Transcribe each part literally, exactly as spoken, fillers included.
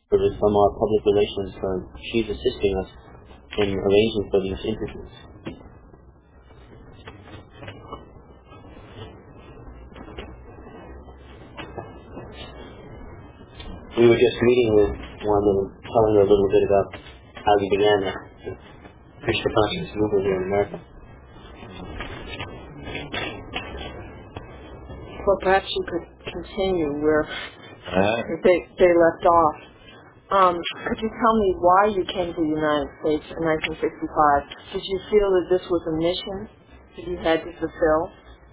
from our public relations firm. She's assisting us in arranging for these interviews. We were just meeting with one and telling her a little bit about how we began the Krishna consciousness movement here in America. Well, perhaps you could continue where uh, they, they left off. Um, could you tell me why you came to the United States in nineteen sixty-five? Did you feel that this was a mission that you had to fulfill?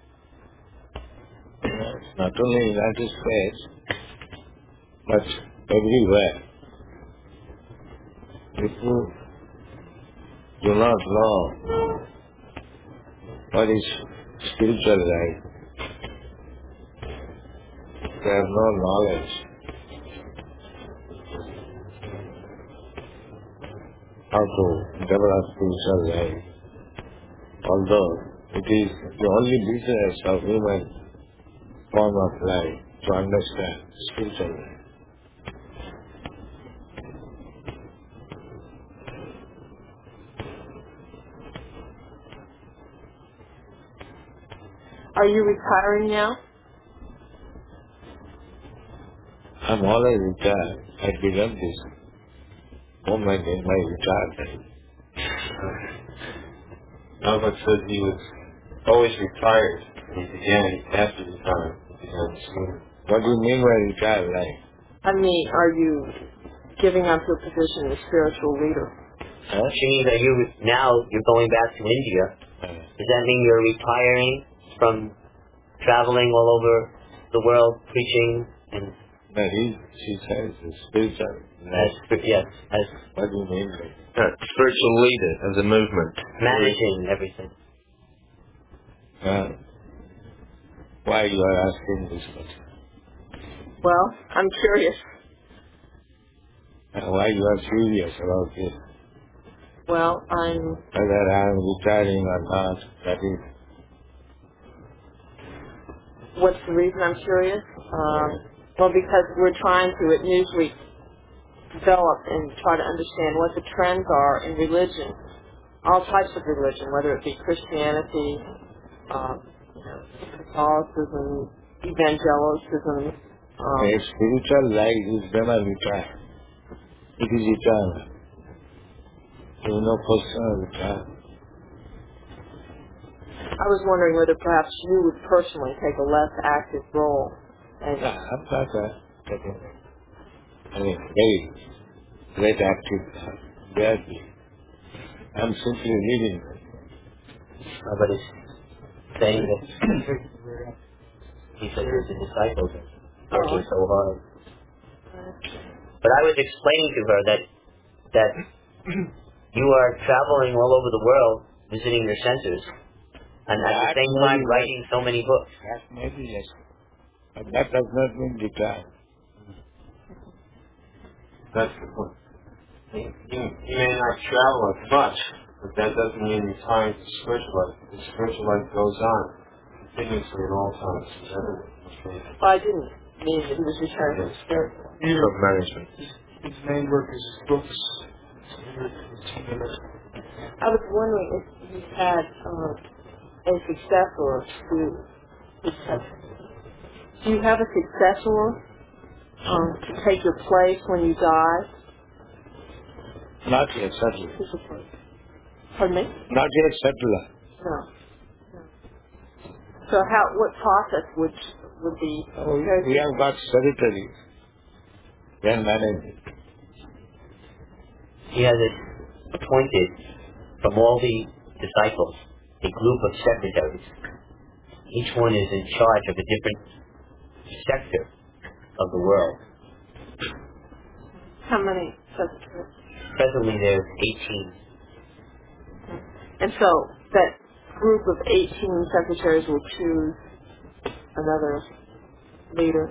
yes, not only in the United States, but everywhere. People do not know what is spiritual life. They have no knowledge how to develop spiritual life. Although it is the only business of human form of life to understand spiritual life. Are you retiring now? I'm already retired. I began this moment in my retirement. Albert said he was always retired. He began after retirement. He began this movement. What do you mean by retired life? I mean, are you giving up your position as spiritual leader? Huh? She means that you now you're going back to India. Uh, Does that mean you're retiring from traveling all over the world preaching and that is, she says, it's spiritual as life. yes as What do you mean by that? Uh, spiritual leader of the movement. managing everything? Uh, why you are asking this question? Well, I'm curious. Uh, why you are curious about this? Well, I'm... Whether I am retiring or not, that is... What's the reason I'm curious? Um, well, because we're trying to, at Newsweek, develop and try to understand what the trends are in religion, all types of religion, whether it be Christianity, um, Catholicism, evangelicism. Um, A spiritual life is never retired. It is eternal. There is no question of retirement. I was wondering whether perhaps you would personally take a less active role. And Yeah, I'm not uh, taking I mean, very great active. Gladly. I'm simply living. Nobody's saying that he said you're the disciples working so hard. But I was explaining to her that that you are traveling all over the world, visiting your centers, and at the same time writing so many books. That may be yes. But that does not mean retire. That's the point. You, you, you may not travel as much, but that doesn't mean you're tied to spiritual life. The spiritual life goes on continuously at all times. Okay. well, I didn't mean that he was returning to the spirit. Of management. His main work is his books. I was wondering if you had um, a successor to this country. Do you have a successor um, to take your place when you die? Not yet, certainly. Pardon me? Not yet, certainly. No. no. So how? What process would would be? Oh, we have got secretaries. They are managing. He has appointed from all the disciples a group of secretaries. Each one is in charge of a different sector of the world. How many secretaries? Presently there's eighteen. And so that group of eighteen secretaries will choose another leader.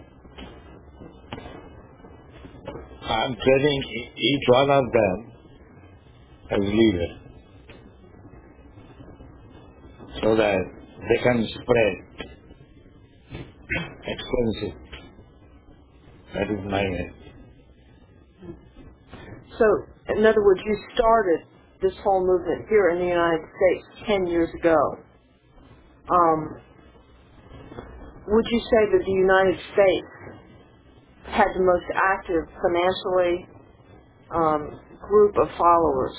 I'm training e- each one of them as leader so that they can spread expensive. That is my aim. So, in other words, you started this whole movement here in the United States ten years ago. Um, would you say that the United States had the most active financially um, group of followers?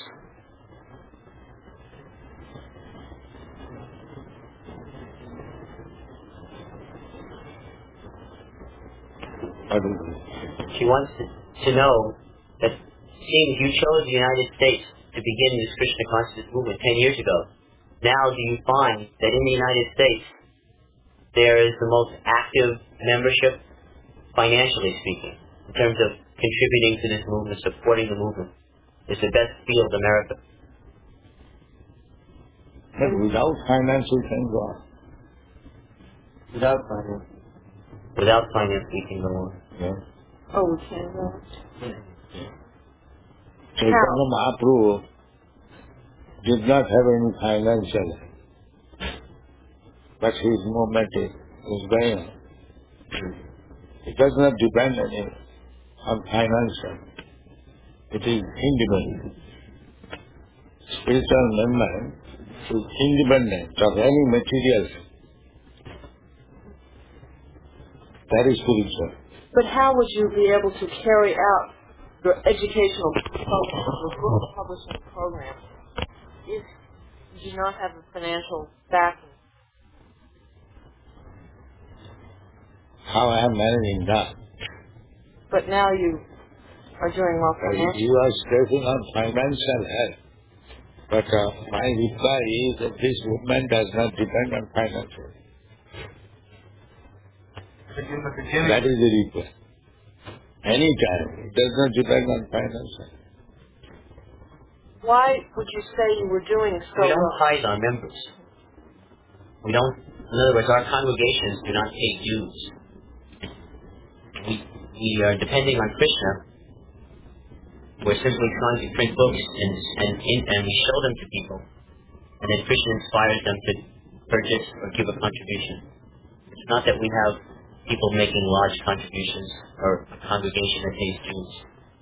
I don't know. She wants to, to know that seeing you chose the United States to begin this Krishna consciousness movement ten years ago. Now do you find that in the United States there is the most active membership, financially speaking, in terms of contributing to this movement, supporting the movement? It's the best field, America. But without financial things, what? Without finance. Without finance, we can go on. Yeah. Oh, we can't go. Chaitanya Mahaprabhu did not have any financial, but his movement is, is going on. It does not depend on, it, on financial. It is independent. Spiritual movement is independent of any material. That is spiritual. But how would you be able to carry out your educational program, your book publishing program, if you do not have a financial backing? How I am managing that? But now you are doing well financially. You are stressing on financial help. But uh, my reply is that this movement does not depend on financial. In the beginning, That is the reply. Anytime. It does not depend on financial. Why would you say you were doing so We don't well? hide our members. We don't, in other words, our congregations do not pay dues. We, we are depending on Krishna. We're simply trying to print books and, and, and we show them to people. And then Krishna inspires them to purchase or give a contribution. It's not that we have people making large contributions or a congregation that pays dues.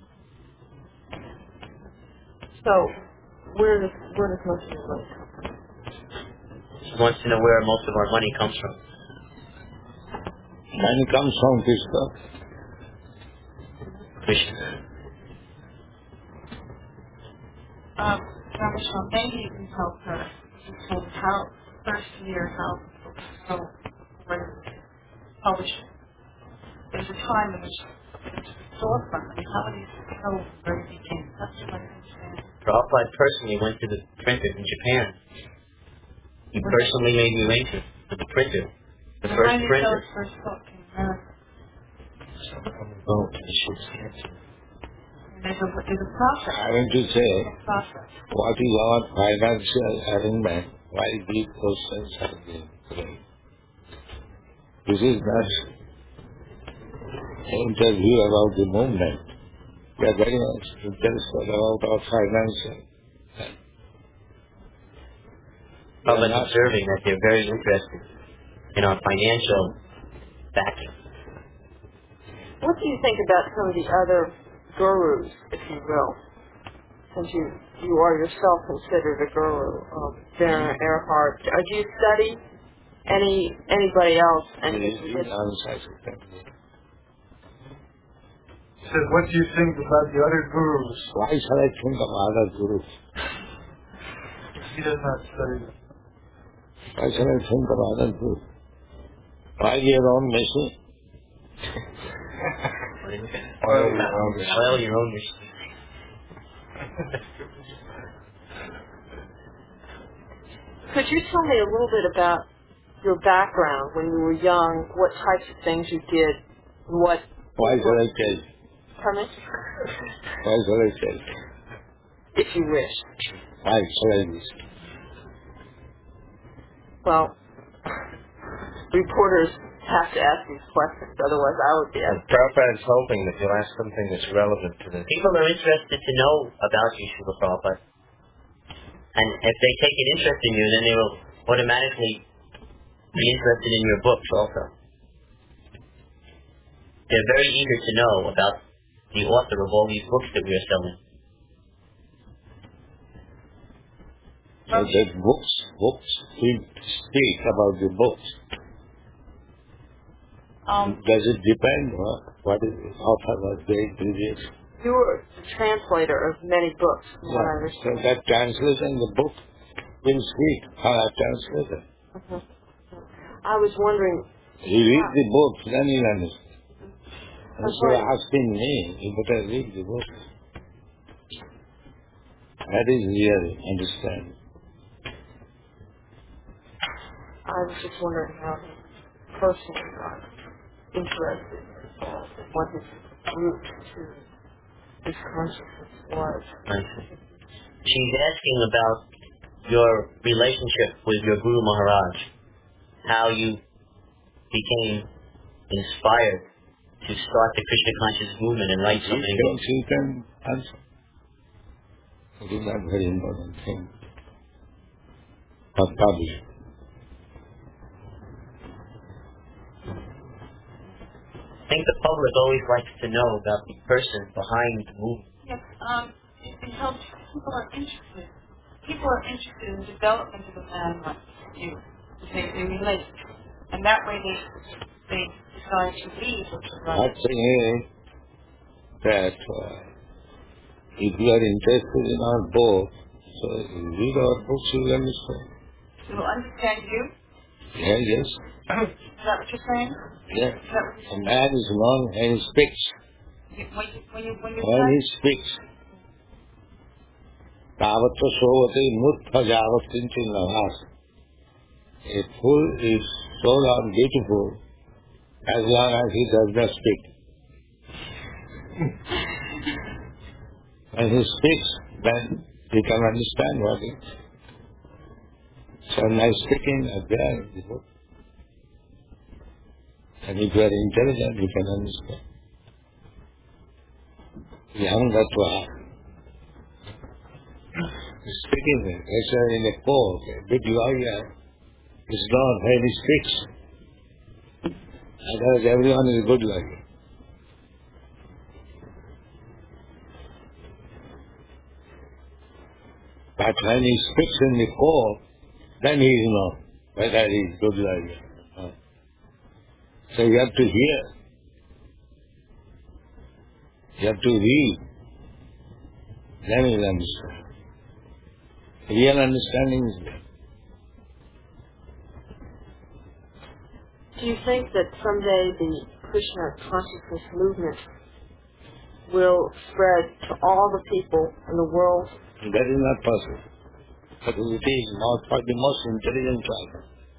So, where does, where does most of your money come from? She wants to know where most of our money comes from. Money comes from Krishna. Krishna. Um, Rameshwar, maybe you can help her explain how, first year, how so when publishing. There's a time in which it's storefront. How do you know where it became? That's what I understand. Prabhupada personally went to the printer in Japan. He personally made the arrangement for the printer. The And first when did printer. those first book in America? Oh, the ship's cancer. And there's a, there's a process. I want to say, A process. what is our financial arrangement? Why these questions are being raised? This is not an interview about the movement. We are very much interested about our financial. Prabhupada's observing that they're very interested in our financial backing. What do you think about some of the other gurus, if you will? Since you, you are yourself considered a guru, um, Werner Erhard. Uh, do you study any anybody else? And These answers you can give. says, what do you think about the other gurus? Why shall I think of other gurus? He does not study them. Why shall I think of other gurus? Why your own machine? Oil your own machine. Oil your own machine. Could you tell me a little bit about your background when you were young, what types of things you did, and what... Why shall I tell you? Pardon me? Why shall I tell you? If you wish. Why shall I listen? Well, reporters have to ask these questions, otherwise I would be asking. Prabhupada is hoping that you'll ask something that's relevant to this. People are interested to know about you, Srila Prabhupada. And if they take an interest in you, then they will automatically be interested in your books also. They're very eager to know about the author of all these books that we are selling. So that books, books, we speak about the books. Um, Does it depend what, what is the author was doing previous? you were the translator of many books, from what I So understand. that translation, the book will speak how I translated. Mhm. I was wondering, He reads the books, then he'll understand. That's Instead of right. asking me, you better read the books. That is real understanding. I was just wondering how he personally got interested in what his route to his consciousness was. I see. She's asking about your relationship with your Guru Maharaj, how you became inspired to start the Krishna conscious movement and write so many You books. can, you can answer. It is not very important thing. But publish. I think the public always likes to know about the person behind the movement. Yes, um, it, it helps. People are interested. People are interested in development of a man like you. They, they relate, and that way they they decide to read what you What write. thing is that uh, if you are interested in our book, so you read our books, you will understand. They will understand you. Yeah, yes. Is that what you're saying? Yeah. Is that what A you're man is known and he speaks. saying? When you when you when you When he write, speaks, Tavatta sovate murtha javatinti navas. A fool is so long beautiful as long as he does not speak. When he speaks, then he can understand what it is. So nice speaking is there in the book. And if you are intelligent, you can understand. You haven't got to ask. Speaking there, that's why in a court, a big lawyer is not when he speaks. Otherwise everyone is a good lawyer. But when he speaks in the court, then he is known whether he is good lawyer. or not. So you have to hear. You have to read. Then you will understand. Real understanding is there. Do you think that someday the Krishna consciousness movement will spread to all the people in the world? That is not possible. But it is not for the most intelligent class.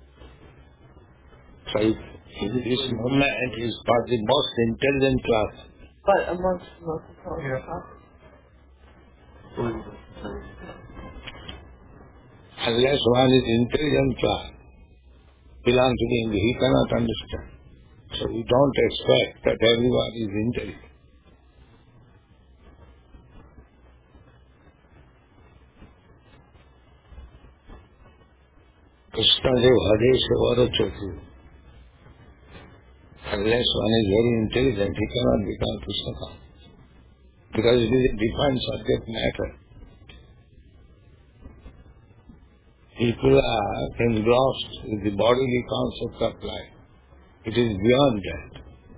So if, if this movement is for the most intelligent class, But amongst the most intelligent Yeah. classes. unless one is intelligent class, belong to the India, he cannot understand. So we don't expect that everyone is intelligent. Krishna Dev Hare Sevara Chotu. Unless one is very intelligent, he cannot become Krishna conscious. Because it is a defined subject matter. People are engrossed with the bodily concept of life. It is beyond that.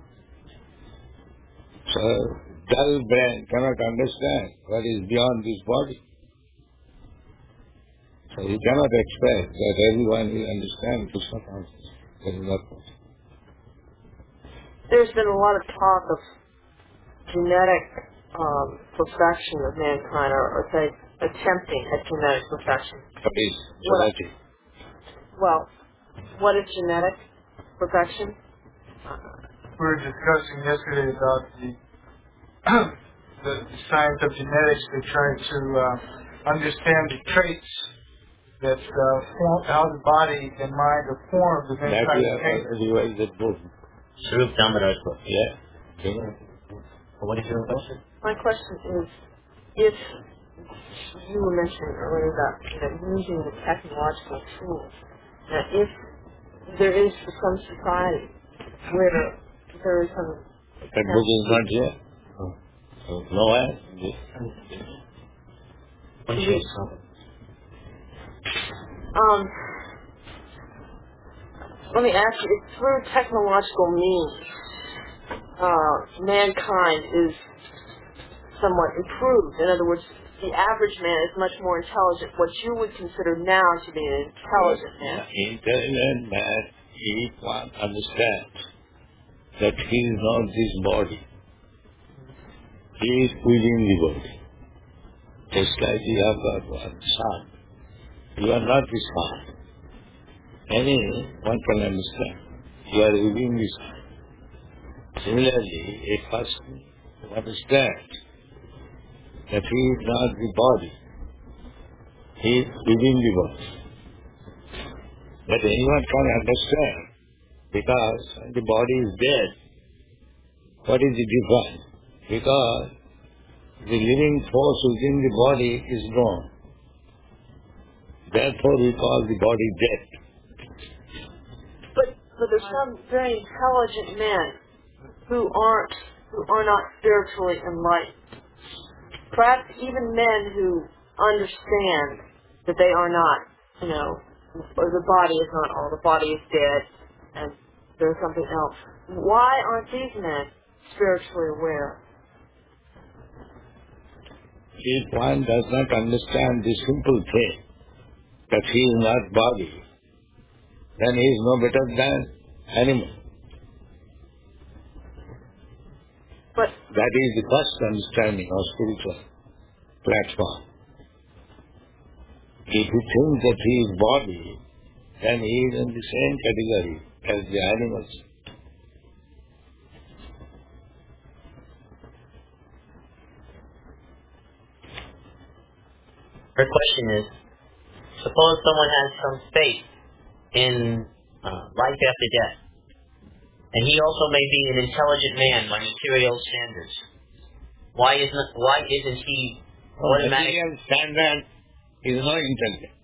So, dull brain cannot understand what is beyond this body. So you cannot expect that everyone will understand Krishna consciousness. That is not possible. There's been a lot of talk of genetic um, perfection of mankind, or, or say, attempting at genetic perfection. What is What- genetic? Well, what is genetic perfection? We were discussing yesterday about the the, the science of genetics. They try to uh, understand the traits that uh, form, how the body and mind are formed of That mankind. we have already revised that book. Sarup Damodar's book. Yeah. Yeah. What is your question? My question is, if you were mentioning earlier about you know, using the technological tools, now if there is some society where there is some That book is not here. Nowhere. Um, let me ask you, if through technological means, uh, mankind is somewhat improved. In other words, the average man is much more intelligent, what you would consider now to be an intelligent man. Intelligent man, he can't understand that he is not this body. He is within the body. Just like you have got one sun. You are not the sun. Anyone can understand. You are within the sun. Similarly, a person who understands that he is not the body. He is within the body. But anyone can understand, because when the body is dead, what is the difference? Because the living force within the body is gone. Therefore we call the body dead. But, but there's some very intelligent men who aren't, who are not spiritually enlightened. Perhaps even men who understand that they are not, you know, or the body is not all, the body is dead, and there's something else. Why aren't these men spiritually aware? If one does not understand the simple thing, that he is not body, then he is no better than animal. But that is the first understanding of spiritual platform. If you think that he is body, then he is in the same category as the animals. Her question is, suppose someone has some faith in uh, life after death, and he also may be an intelligent man by material standards. Why isn't why isn't he automatic? Material standard is not intelligent.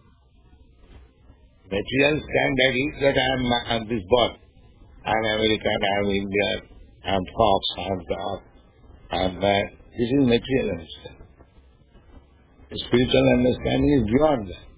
Material standard is that I am, I am this body. I am American, I am Indian, I am fox, I am dog, I am man. This is material understanding. The spiritual understanding is beyond that.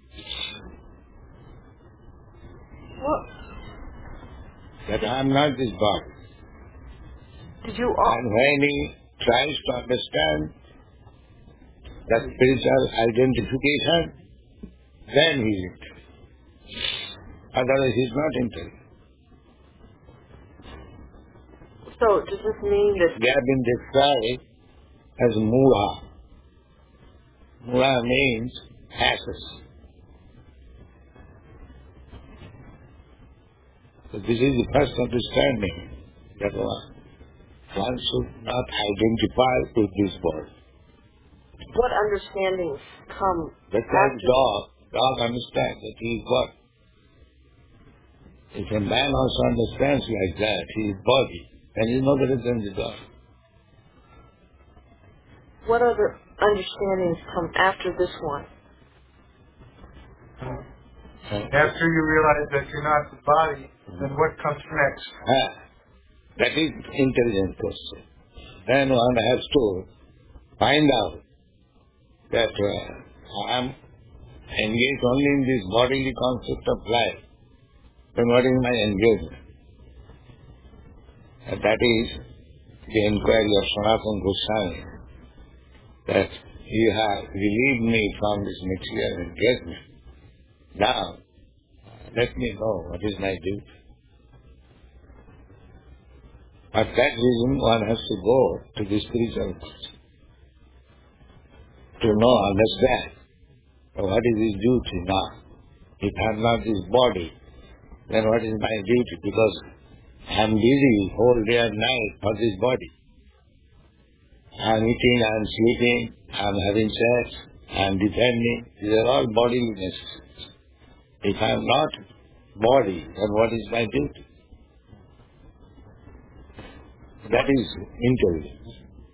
what That I am not this body. did you all? And when he tries to understand that spiritual identification, then he is intelligent. Otherwise he is not intelligent. So does this mean that They have been described as mula. Mula means asses. So this is the first understanding that one, one should not identify with this body. what understandings come That's like dog. Dog understands that he is what? If a man also understands like that, he is body, then he is no better than the dog. What other understandings come after this one? After you realize that you're not the body, then what comes next? Ah, that is intelligent question. Then one has to find out that uh, I am engaged only in this bodily concept of life. Then what is my engagement? And that is the inquiry of Sanatana Goswami, that you have relieved me from this material engagement. Now, let me know what is my duty. For that reason, one has to go to the spiritual person to know, understand what is his duty now. If I am not this body, then what is my duty? Because I am busy whole day and night for this body. I am eating, I am sleeping, I am having sex, I am defending. These are all bodily necessities. If I am not body, then what is my duty? That is intelligence.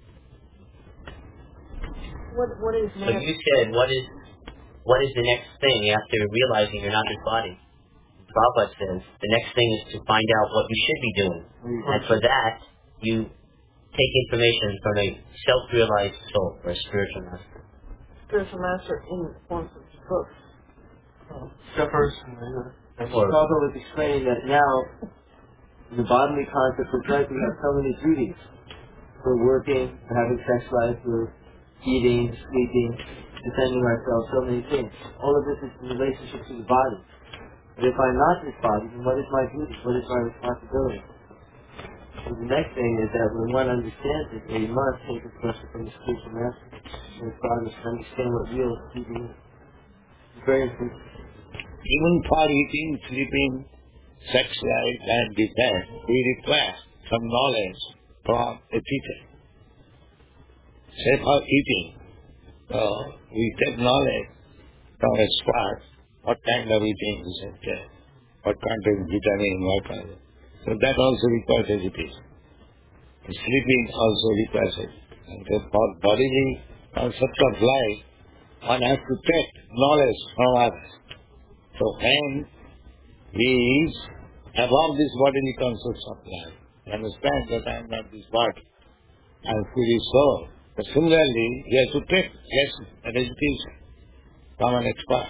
What what is So you said, what is what is the next thing after realizing you're not this body? Prabhupada says the next thing is to find out what you should be doing, and for that you take information from a self-realized soul or a spiritual master? Spiritual master in the form of books. Step person, yeah. And Chicago was explaining that now, in the bodily concept, we're trying to have so many duties. We're working, we're having sex life, we're eating, sleeping, defending ourselves, so many things. All of this is in relationship to the body. But if I'm not this body, then what is my duty? What is my responsibility? So the next thing is that when one understands it, they must take a lesson from the spiritual master and the fathers to understand what real keeping is. It's very important. Even for eating, sleeping, sex life and defense, we require some knowledge from a teacher. Say for eating, so we take knowledge from experts, what kind of eating is okay, what kind of vitamin, what kind of... So that also requires education. Sleeping also requires it. And so for bodily concept of life, one has to take knowledge from others. So when he is above this bodily concept of life, he understands that I am not this body, I am fully soul. But similarly, he has to take lesson and education from an expert.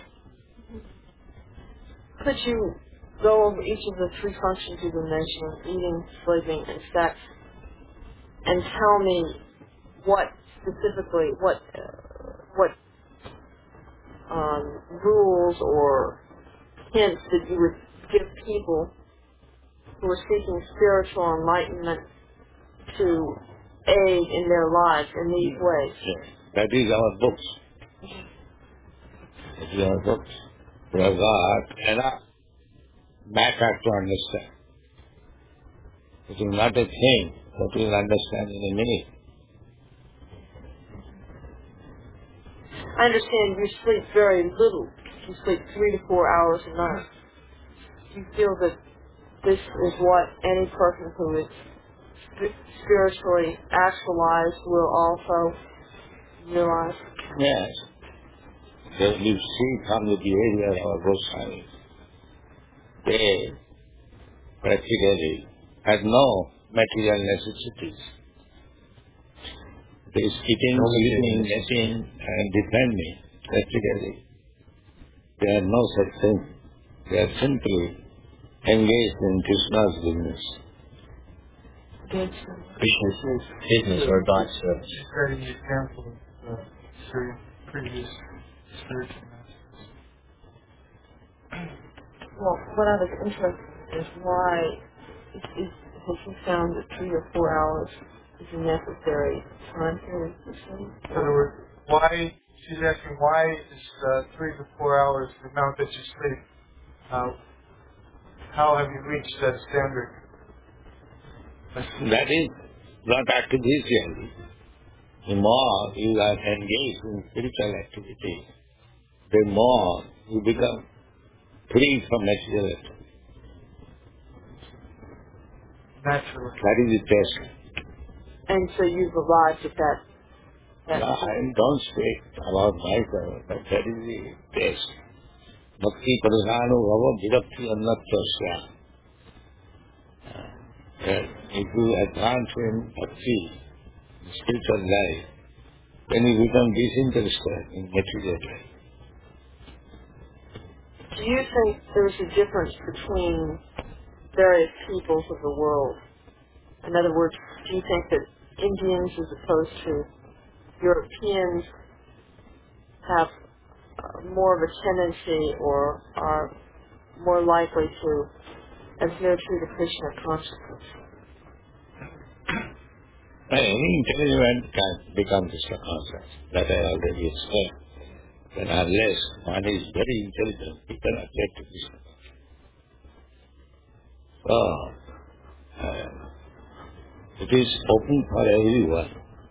Could you go over each of the three functions you were mentioning, eating, sleeping, and sex, and tell me what specifically, what uh, what um, rules or hints that you would give people who are seeking spiritual enlightenment to aid in their lives in these ways? Yes. That is our books. That is our books. Because God cannot matter to understand. It is not a thing that we will understand in a minute. I understand you sleep very little. You sleep three to four hours a night. Do you feel that this is what any person who is sp- spiritually actualized will also realize? Yes. That you see from the behavior of our Goswamis, they practically had no material necessities. They is eating, sleeping, eating, and defending practically. They had no such thing. They are simply engaged in Krishna's business. Krishna's business or God's service. Setting the example of uh, certain previous spiritual masters. Well, what I was interested in is why is, is, has he found that three or four hours is a necessary time period for sleep? In other words, why, she's asking why is uh, three to four hours the amount that you sleep? Uh, how have you reached that standard? That is not artificially. The more you are engaged in spiritual activity, the more you become free from material activity. Naturally. That is the test. And so you've arrived at that. that No, I don't speak about myself, but that is the test. Bhakti pradhano bhava virakti annatyasya. If you advance in bhakti, spiritual life, then you become disinterested in material life. Do you think there's a difference between various peoples of the world? In other words, do you think that Indians as opposed to Europeans have uh, more of a tendency or are more likely to adhere to the Krishna consciousness? Any intelligent can become Krishna conscious. That I already explained. But unless one is very intelligent, he cannot get to Krishna consciousness. So, uh, it is open for everyone.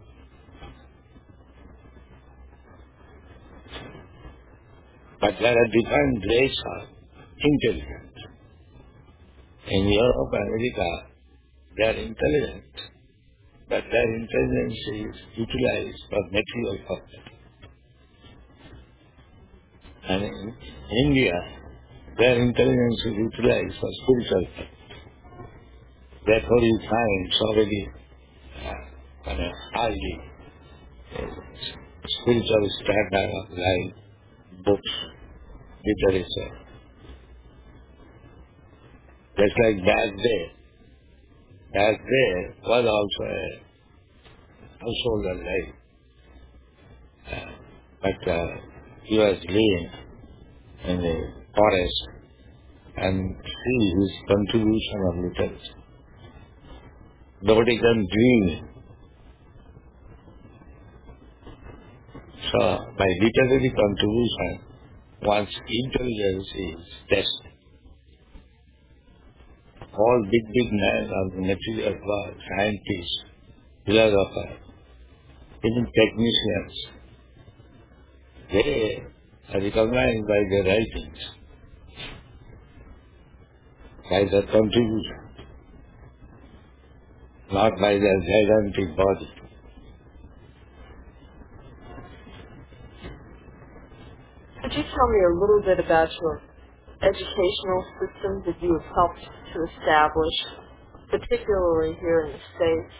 But there are different grades of intelligence. In Europe, America, they are intelligent, but their intelligence is utilized for material purpose. And in India, their intelligence is utilized for spiritual purpose. Therefore you find so many uh, and a highly uh, spiritual standard of life, books, literature. Just like that day, that day was also a householder life. Uh, but uh, he was living in the forest and see his contribution of literature. Nobody can dream. So, by literary contribution, one's intelligence is tested. All big, big men of the material world, scientists, philosophers, even technicians, they are recognized by their writings, by their contribution, not by their gigantic body. Could you tell me a little bit about your educational system that you have helped to establish, particularly here in the States?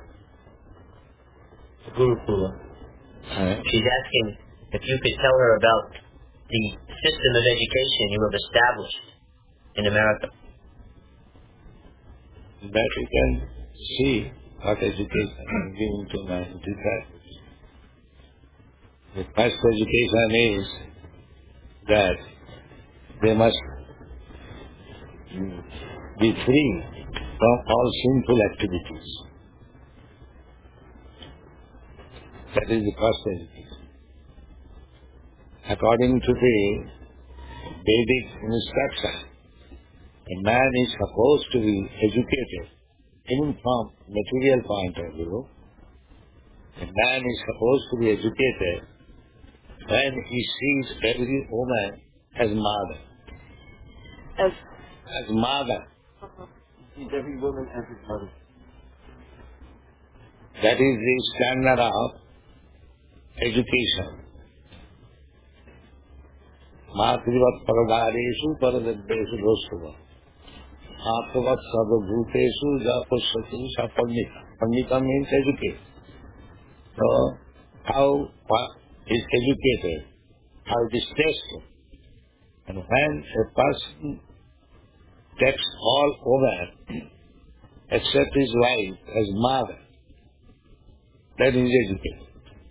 Gurukula. Uh, She's asking if you could tell her about the system of education you have established in America. that you can see what education is given to my disciples. The first education is that they must be free from all sinful activities. That is the first education. According to the Vedic instruction, a man is supposed to be educated even from material point of view. A man is supposed to be educated when he sees every woman as mother. As As mother. Sees every woman as his mother. That is the standard of education. Matrivat paradareshu paradadeshu dostava. Atvat sarvabhutesu japasatu sapannita. Pandita means educated. So, how is educated, how it is tested. And when a person takes all over, except his wife as mother, then he is educated.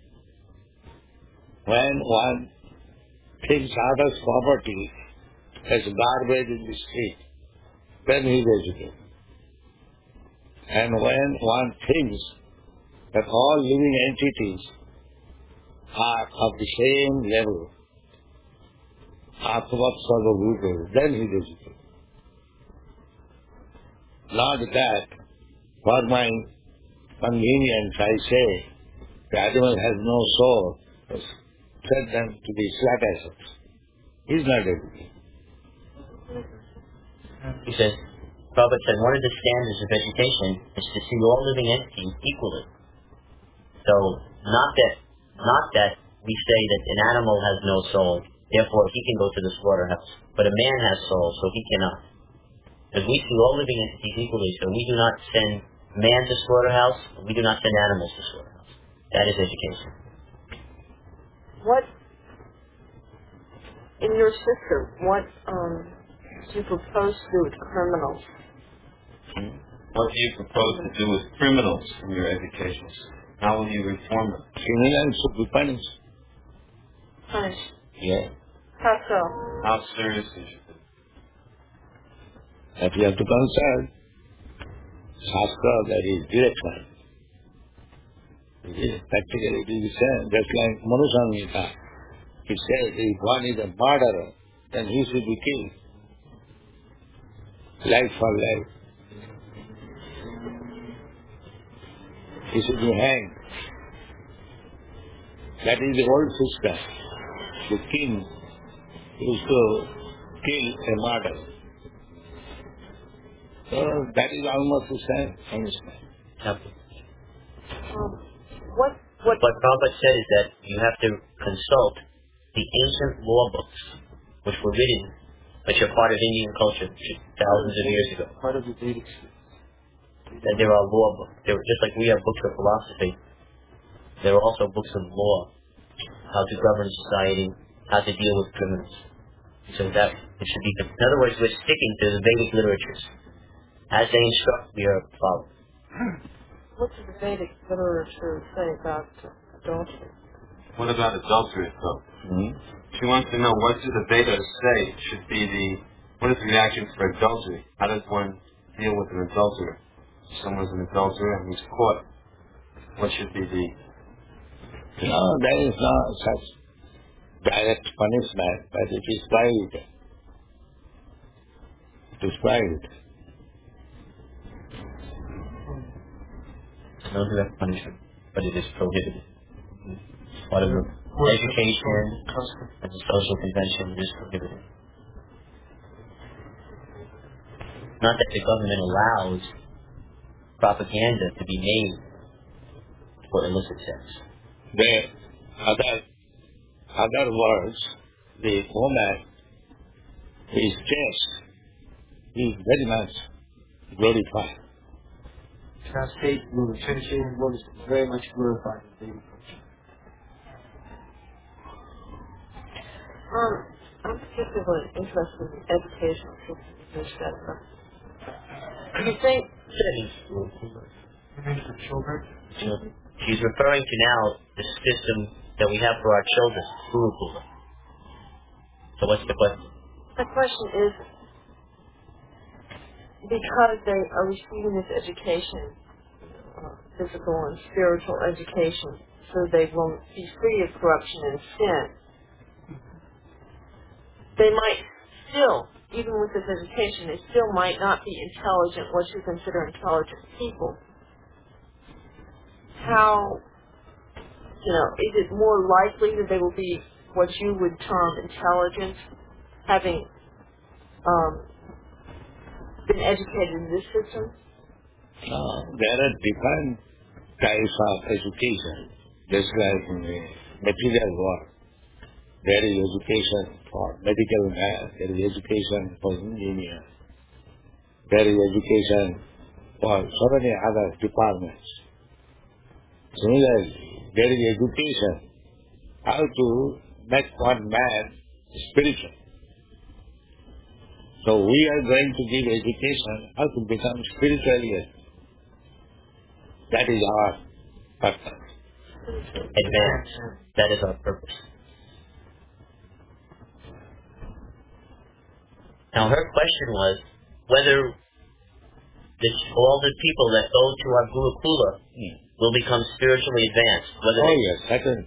When one thinks others' property as garbage in the street, then he is educated. And when one thinks that all living entities are of the same level, Atvat Sarvabhuta, then he is educated. Not that, for my convenience, I say, the animal has no soul, set them to be flat assets. He is not educated. He says, Prabhupada said one of the standards of education is to see all living entities equally. So, not that, not that we say that an animal has no soul, therefore he can go to the slaughterhouse. But a man has soul, so he cannot. Because we see all living entities equally, so we do not send man to slaughterhouse, we do not send animals to slaughterhouse. That is education. what, in your system, what um, do you propose to do with criminals? What do you propose to do with criminals in your education system? How will you reform them? Criminals should be punished. Punish. Yeah. How so? How seriously should it That you have to consult Shastra, that is direction. It is practically it is the same, just like Manusamhita. It says if one is a murderer, then he should be killed. Life for life. He should be hanged. That is the old system. The king used to kill a murderer. So that is almost the same punishment. Now, Um, what, what, what Prabhupada said is that you have to consult the ancient law books, which were written, which are part of Indian culture thousands of years ago. Part of the Vedic system. that there are law books. There, just like we have books of philosophy, there are also books of law, how to govern society, how to deal with criminals. So that it should be. In other words, we're sticking to the Vedic literatures. As they instruct, we are following. What does the Vedic literature say about adultery? What about adultery, though? Mm-hmm. She wants to know what do the Vedas say should be the, what is the reaction for adultery? How does one deal with an adulterer? If someone's an adulterer and he's caught, what should be the... No, there is no such direct punishment, but it is private. It is private. No direct punishment, but it is prohibited. Part of the education and the social convention is prohibited. Not that the government allows propaganda to be made for illicit sex. The other, other words, the woman is just, is very much glorified. State movement, Trinitarian movement is very much glorified in Vedic culture. Um, I'm particularly interested in educational systems in this sector. Do you think You mean for children? Children. She's referring to now the system that we have for our children, Gurukula. So what's the question? the question is, because they are receiving this education, uh, physical and spiritual education, so they will be free of corruption and sin, they might still, even with this education, they still might not be intelligent, what you consider intelligent people. How, you know, is it more likely that they will be what you would term intelligent, having um, been educated in this system? Uh, there are different types of education, just like in the material world. There is education for medical man, there is education for engineer, there is education for so many other departments. Similarly, there is education how to make one man spiritual. So we are going to give education how to become spiritually. That is our purpose. Advance. That is our purpose. Now her question was whether this, all the people that go to our Gurukula Hmm. will become spiritually advanced. Whether Oh they, yes, certainly.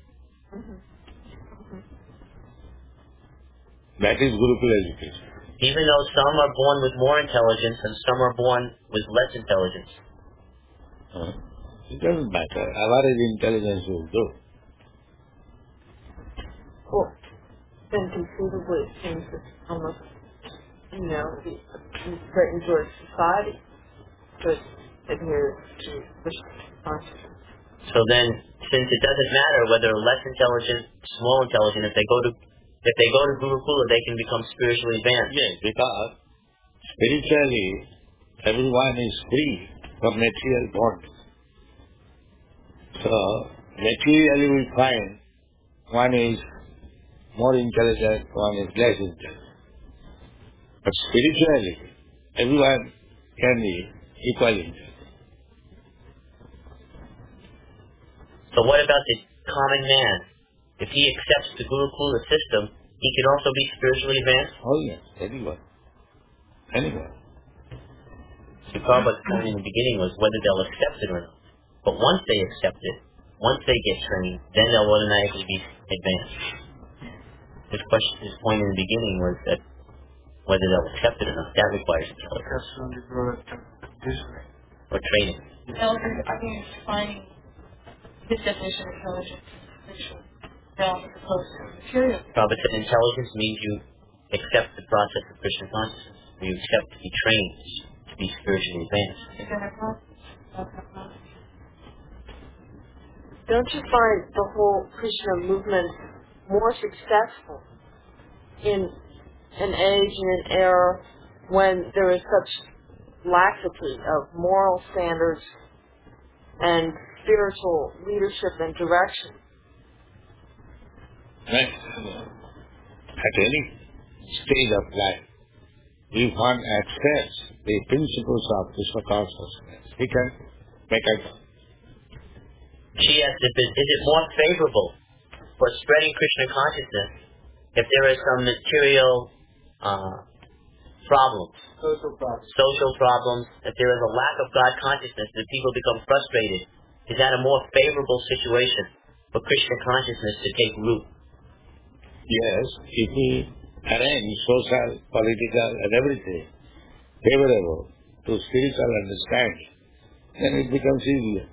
That is Gurukula education. even though some are born with more intelligence and some are born with less intelligence. Huh? It doesn't matter. Average intelligence will do. Well, then conceivably it seems that almost, you know, the, the great majority of society could adhere to Krishna consciousness. So then, since it doesn't matter whether less intelligent, small intelligent, if they go to if they go to Gurukula, they can become spiritually advanced. Yes, because spiritually everyone is free from material bonds. So materially we find one is more intelligent, one is less intelligent. But spiritually everyone can be equally intelligent. So what about the common man? If he accepts the Gurukula system, he can also be spiritually advanced? Oh yes, anyone. Anyone. The Prabhupada's point in the beginning was whether they'll accept it or not. But once they accept it, once they get trained, then they'll automatically be advanced. His question, his point in the beginning was that whether they'll accept it or not, that requires intelligence That's undergo it conditioning. or training. Elder, I think it's defining this definition of intelligence spiritual realm as opposed to material. Prabhupada said intelligence means you accept the process of Krishna consciousness. You accept to be trained to be spiritually advanced. Is that a process? That's a process. Don't you find the whole Krishna movement more successful in an age and an era when there is such laxity of moral standards and spiritual leadership and direction. Right. At any stage of life, if one accepts the principles of Krishna consciousness, he can make a... She asked, if it, is it more favorable for spreading Krishna consciousness if there are some material uh, problems, Social problems. social problems, if there is a lack of God consciousness and people become frustrated? Is that a more favorable situation for Krishna consciousness to take root? Yes, if we arrange social, political and everything favorable to spiritual understanding, then it becomes easier.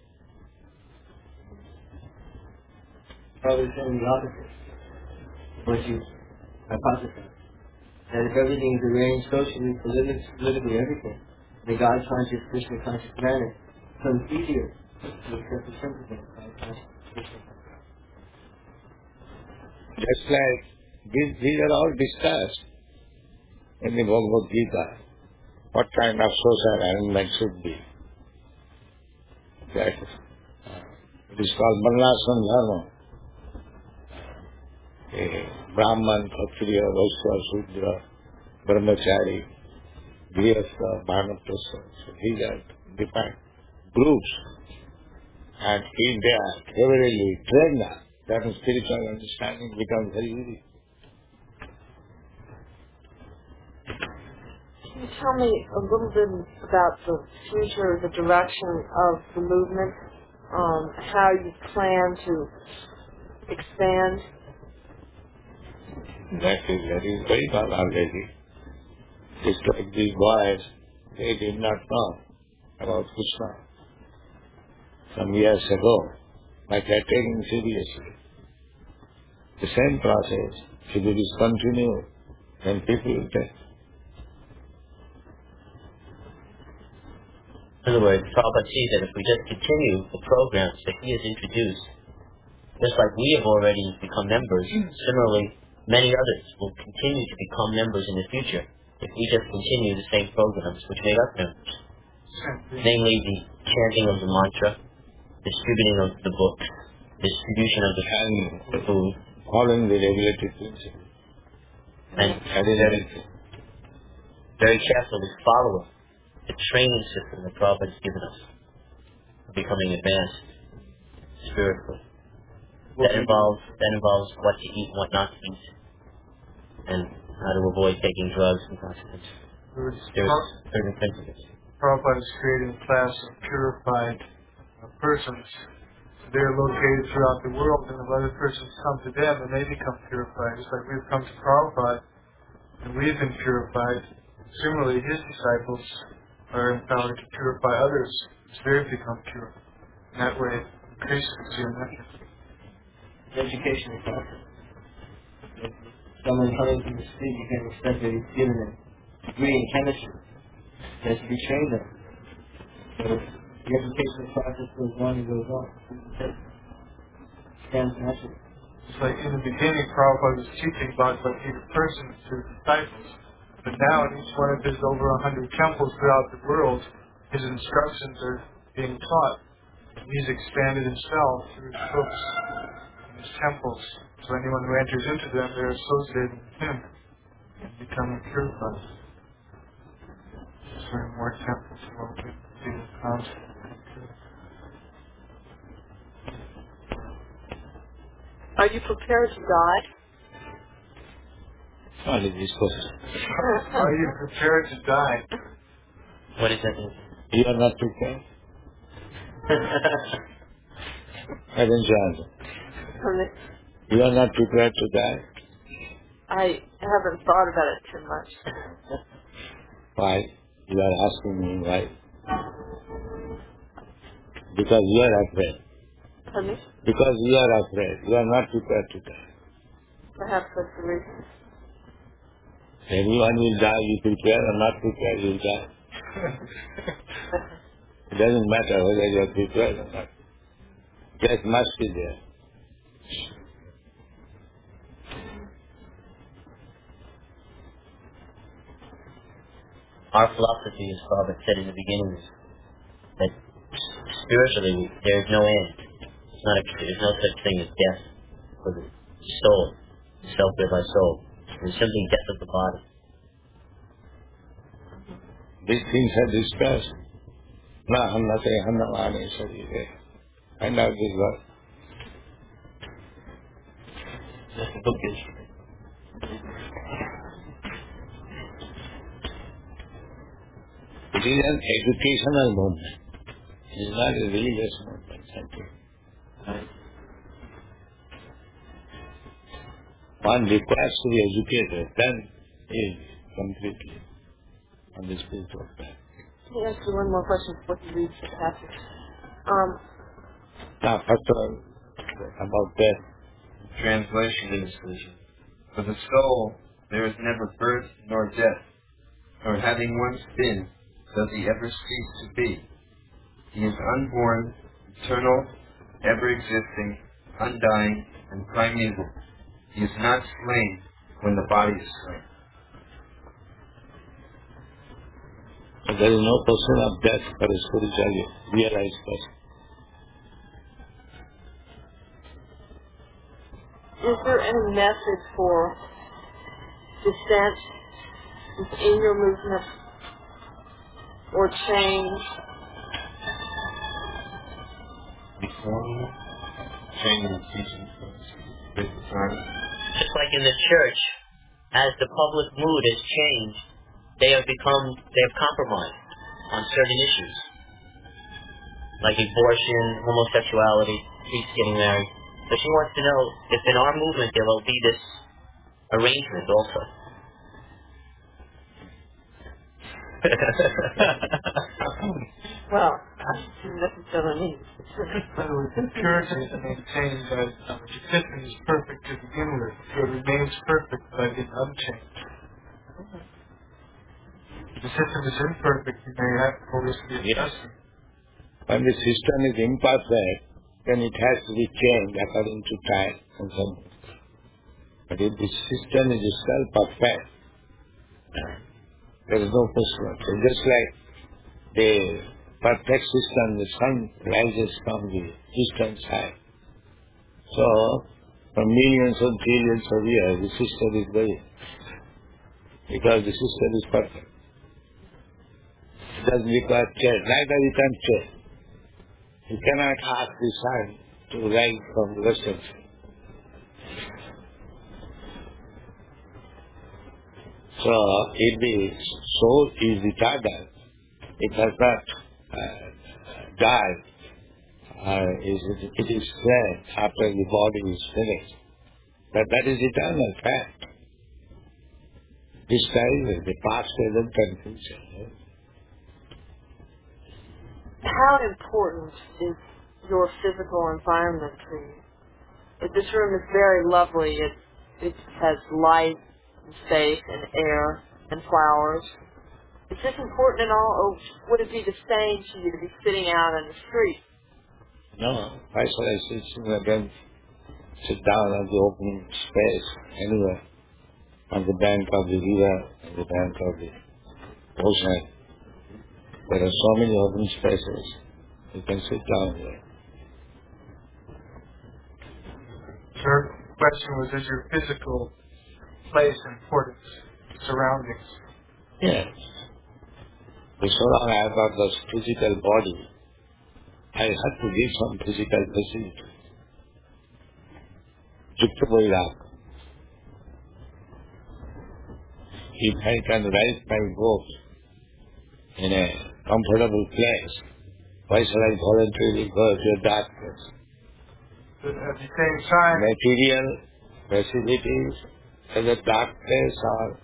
Probably saying the opposite. What you hypothesize. That if everything is arranged socially, politically, politically everything, in a God conscious, Krishna conscious manner, it becomes easier to accept the simple things. God conscious, Krishna conscious. Just like these, these are all discussed in the Bhagavad Gita, what kind of social arrangement should be. That uh, it is called Varnashram Dharma. A Brahman, Kshatriya, Vaishya, Shudra, Brahmachari, Grihastha, Bhanaprastha. So these are different groups. And if they are favorably trained now, then spiritual understanding becomes very easy. Can you tell me a little bit about the future, the direction of the movement, um, how you plan to expand? That is very, very well already. Just like these boys, they did not know about Krishna some years ago, but they are taking seriously. The same process, if it is continued, then people will take. In other words, Prabhupada sees that if we just continue the programs that he has introduced, just like we have already become members, similarly, many others will continue to become members in the future if we just continue the same programs which made us members. Namely, the chanting of the mantra, distributing of the books, distribution of the, the food, Following the regulated principle. and That is very, everything. very carefully following the training system that Prabhupada has given us for becoming advanced spiritually. That involves that involves what to eat and what not to eat, and how to avoid taking drugs and consequences. There's certain principles. Prabhupada is creating a class of purified uh, persons. They are located throughout the world, and if other persons come to them, and they become purified. Just like we've come to Prabhupada, and we've been purified. Similarly, his disciples are empowered to purify others as they become pure. In that way, increases the geometry. Education is process. If someone coming from the street, you can expect that he's given a degree in chemistry. He has to be trained in. So the education process goes on and goes on. It stands naturally. It's like in the beginning, Prabhupada was teaching Bhagavad Gita persons to disciples. But now in each one of his over a hundred temples throughout the world, his instructions are being taught. And he's expanded himself through his books and his temples. So anyone who enters into them, they're associated with him and becoming purified. So more temples will open to the concept. Are you prepared to die? Only this question. Are you prepared to die? What does that mean? You are not prepared? I didn't answer. You are not prepared to die? I haven't thought about it too much. Why? You are asking me why? Because you are afraid. Pardon me? Because you are afraid. You are not prepared to die. Perhaps that's the reason. Everyone will die, you prepare or not prepare, you will die. It doesn't matter whether you are prepared or not. Death must be there. our philosophy, as Prabhupada said in the beginning, is that spiritually there is no end. It's not a, there's no such thing as death for the soul, self-realized soul. There's simply death of the body. These things are discussed. Na hannate hannamane sarire. I know this word. The book is It is an educational movement. It is not a religious movement. right. One requires to be educated, then is completely on the spiritual path. Let me ask you one more question before you read the passage. Um, Now, first of all, about death. Translation is, for the soul, there is never birth nor death, nor having once been, does he ever cease to be. He is unborn, eternal, ever-existing, undying, and primeval. He is not slain when the body is slain. So there is no question of death for a spiritually realized person. is there any message for dissent within your movement or change? Before changing the teaching for the time. Just like in the church, as the public mood has changed, they have become, they have compromised on certain issues, like abortion, homosexuality, priests getting married. So she wants to know if in our movement there will be this arrangement also. Well, that's what I mean. In other words, the church is maintained that um, the system is perfect to begin with, so it remains perfect but it's unchanged. If the system is imperfect, you may have always be adjusting. When the system is imperfect, then it has to be changed according to time and so on. But if the system is itself perfect, there is no question. It's just like the perfect system, the sun rises from the eastern side. So, for millions and trillions of years, the system is there. Because the system is perfect. It doesn't require change. Neither you can change. You cannot ask the sun to rise from the western side. So, if the soul is retarded, it has not uh, died, uh, is it, it is fled after the body is finished. But that is eternal fact. This time, the past, present, and future. How important is your physical environment to you? If this room is very lovely, it, it has light and space and air and flowers. Is this important at all, or would it be the same to you to be sitting out in the street? No, why should I sit again, sit down on the open space anywhere, on the bank of the river, on the bank of the ocean? There are so many open spaces. You can sit down there. Third question was, is your physical place important, surroundings? Yes. So long I have got this physical body, I have to give some physical facility. Jukta Vairag. If I can ride my boat in a comfortable place, why shall I voluntarily go to a dark place? But at the same time, Material facilities as a dark place or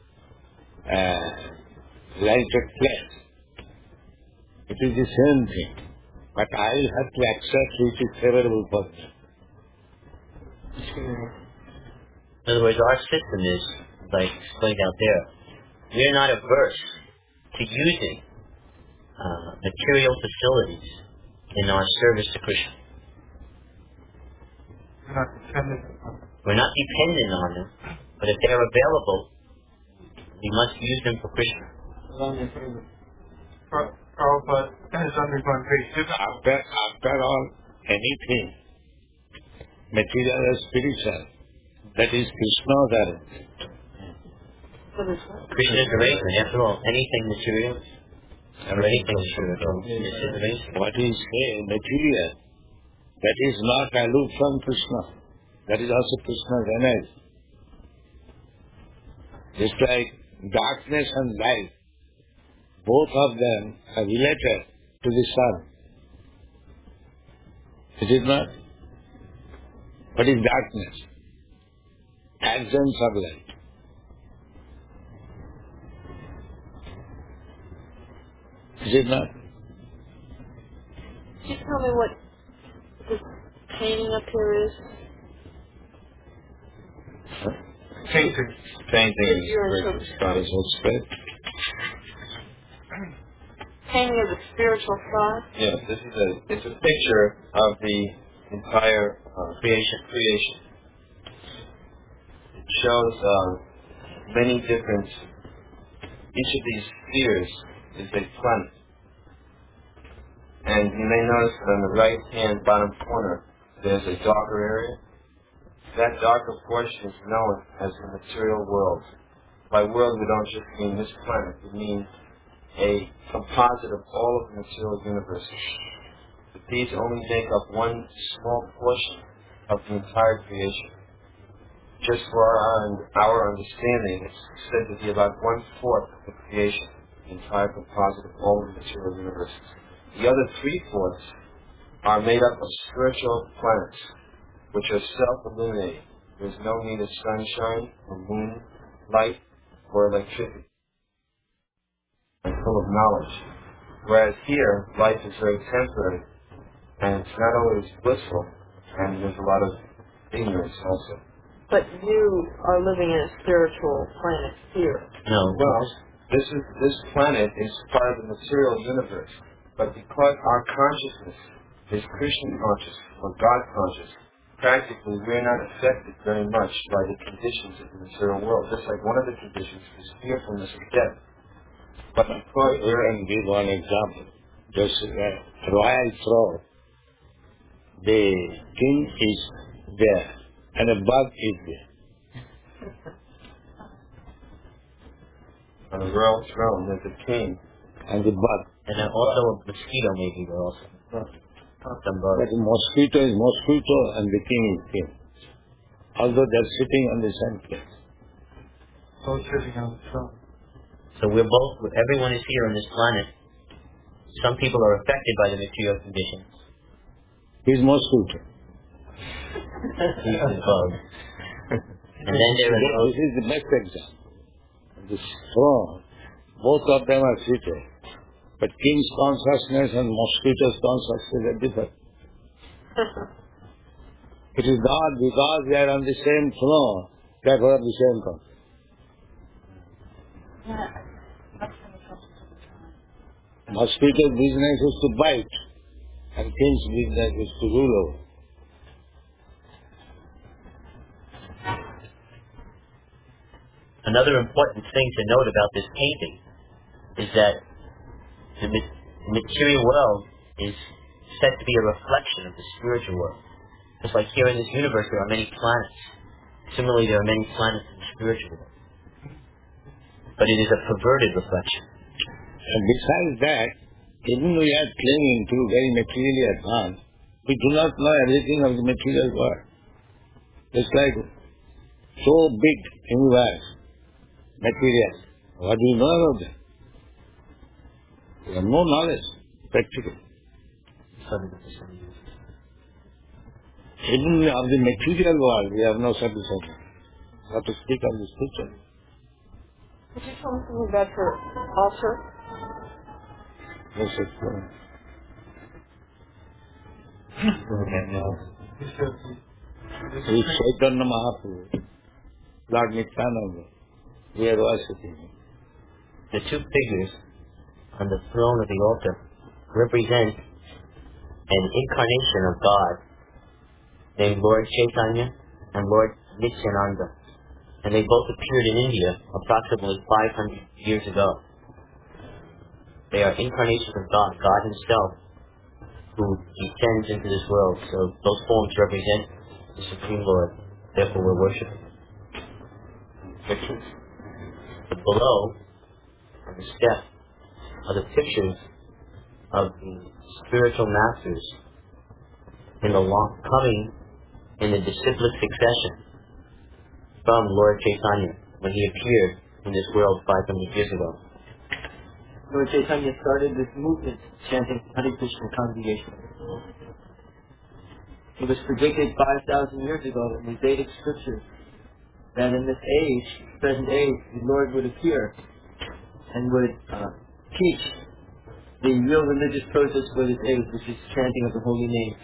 a lighted place. It is the same thing. But I will have to accept which is favorable for me. In other words, our system is, as I explained out there, we are not averse to using uh, material facilities in our service to Krishna. you're not dependent on We're not dependent on them, but if they are available, we must use them for Krishna. Pra- Prabhupada has undergone great difficulty. After, after all, anything, material or spiritual, that is Krishna's arrangement. Krishna's arrangement, after all, anything material, or anything spiritual, is his arrangement. What is say, material, that is not aloof from Krishna. That is also Krishna's energy. Just like darkness and light, both of them are related to the sun. Is it not? What is darkness? Absence of light. Is it not? Could you tell me what this painting up here is? Painting. Painting is Your great. interpretation. God is what's spread. Painting of the spiritual side? Yeah, this is a it's a picture of the entire uh, creation. Creation. It shows uh, many different. Each of these spheres is a planet, and you may notice that on the right hand bottom corner there's a darker area. That darker portion is known as the material world. By world, we don't just mean this planet; we mean a composite of all of the material universes. But these only make up one small portion of the entire creation. Just for our, our understanding, it's said to be about one-fourth of the creation, the entire composite of all of the material universes. The other three-fourths are made up of spiritual planets, which are self-illuminating. There's no need of sunshine or moon, light, or electricity, and full of knowledge. Whereas here, life is very temporary, and it's not always blissful, and there's a lot of ignorance also. But you are living in a spiritual planet here. No. Well, this is this planet is part of the material universe, but because our consciousness is Krishna conscious or God conscious, practically we're not affected very much by the conditions of the material world. Just like one of the conditions is fearfulness of death. But because Here and give one example. Just uh, royal throne. The king is there, and a bug is there. on the royal throne there's a king, And the bug. And then also a mosquito maybe there also. Some But bird. the mosquito is mosquito and the king is king. Although they're sitting on the same place. Both sitting on the throne. So we're both, everyone is here on this planet. Some people are affected by the material conditions. He's mosquito. He's the bug. And then there is This is the best example. The throne, both of them are seated. But king's consciousness and mosquito's consciousness are different. It is not because they are on the same throne, therefore have the same consciousness. Mosquito's business is to bite, and king's business is to rule over. another important thing to note about this painting is that the ma- material world is said to be a reflection of the spiritual world. Just like here in this universe there are many planets. Similarly, there are many planets in the spiritual world. But it is a perverted reflection. And besides that, even we are clinging to very materially advanced, we do not know everything of the material world. It's like so big universe, material. What do you know about that? We have no knowledge, practically. Even of the material world, we have no sufficient. What to speak of the spiritual. Could you tell me something about your altar? No such thing. He says the, Sri Chaitanya Mahaprabhu, Lord Nityananda, we are worshipping him. The two figures on the throne of the altar represent an incarnation of God named Lord Chaitanya and Lord Nityananda. And they both appeared in India approximately five hundred years ago. They are incarnations of God, God Himself, who descends into this world. So those forms represent the Supreme Lord. Therefore, we're worshiping pictures. But below, on the step, are the pictures of the spiritual masters in the long coming in the disciplic succession from Lord Chaitanya when he appeared in this world five hundred years ago. Lord Chaitanya started this movement chanting Hare Krishna congregation. It was predicted five thousand years ago in the Vedic scriptures that in this age, present age, the Lord would appear and would uh, teach the real religious process for this age, which is chanting of the holy name.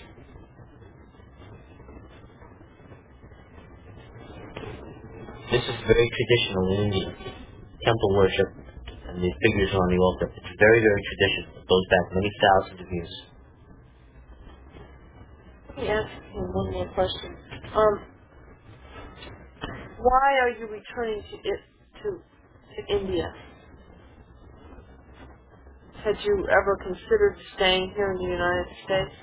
This is very traditional in India, temple worship, and the figures on the altar. It's very, very traditional. It goes back many thousands of years. Let me ask you one more question. Um, why are you returning to it to to India? Had you ever considered staying here in the United States?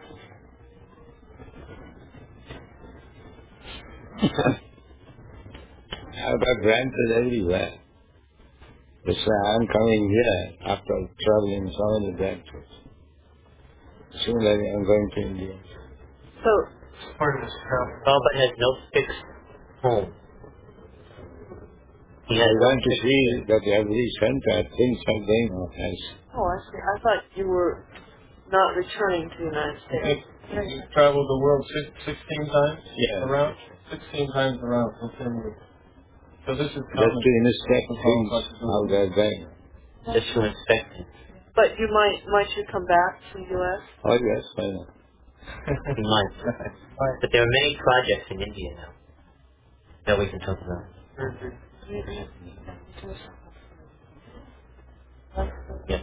I've got branches everywhere. That's why I'm coming here after traveling so many branches. Similarly, I'm going to India. So, Part of his travel. Prabhupada has no fixed home. He has I want to see that every center things are going on as oh, I see. I thought you were not returning to the United States. He's traveled the world six, sixteen times Yeah. around? sixteen times around within the... So this is just common. to inspect things how they're going. just to inspect it. But you might might you come back to the U S? Oh yes, why not? He might. But there are many projects in India now that we can talk about. Yes.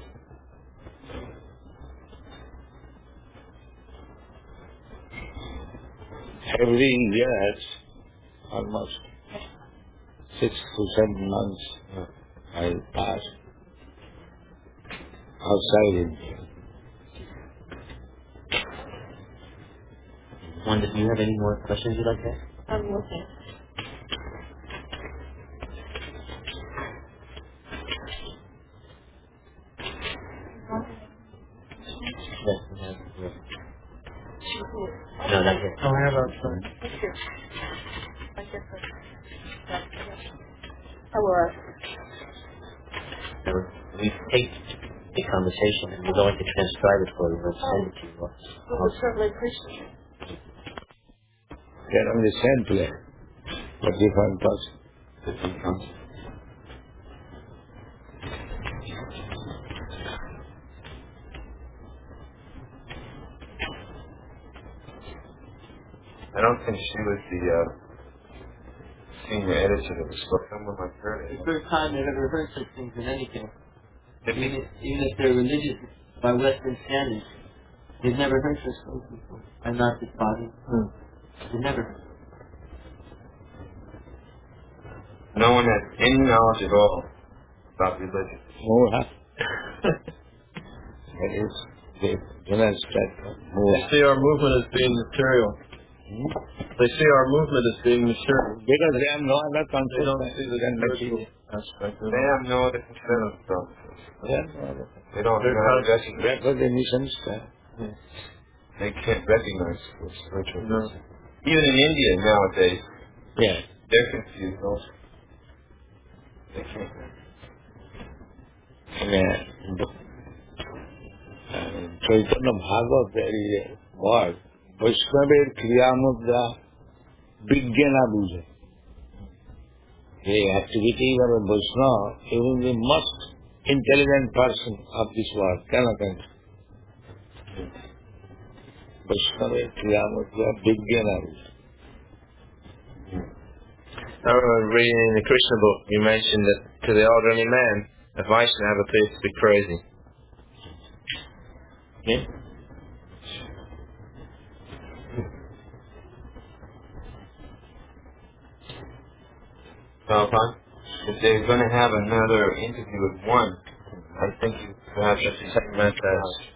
Every year, almost six to seven months, I pass outside India. Wanda, do you have any more questions you'd like to ask? I'm looking. Yes, we have. we have. No, not yet. Oh, I have outside. Thank you. I guess I, I will ask. So we take the conversation and we're going to transcribe it for you and send it to you. We would certainly appreciate it. They're on the same plane, but different person. Different country. I don't think she was the uh, senior editor that was spoken with my friend. It's the first time they've ever heard such things in anything. Did Even he? if, even if they're religious by Western standards, they've never heard such things before. I'm not this body. Hmm. They've never heard. No one had any knowledge at all about religion. Moha. That is the general statement. They Moha. see our movement as being material. Hmm? They see our movement as being material. Because they have no other They concept don't see the than spiritual material. aspect of it. They have no other concept of God. They have no other. They don't know how to recognize. Therefore they misunderstand. They can't recognize the spiritual. No. Even in India nowadays, Yeah. they're confused also. They can't. And uh, Chaitanya Bhagavad, there is a word, Vaishnaver Kriyamudra Vijnana Buja. The activities of a Vaishnava, even the most intelligent person of this world cannot understand. Vaishnaver Kriyamudra Vijnana Buja. I remember reading in the Krishna book, you mentioned that to the elderly man, a Vaishnava appears to be crazy. Yeah? So, if they're going to have another interview with one, I think you perhaps just segment that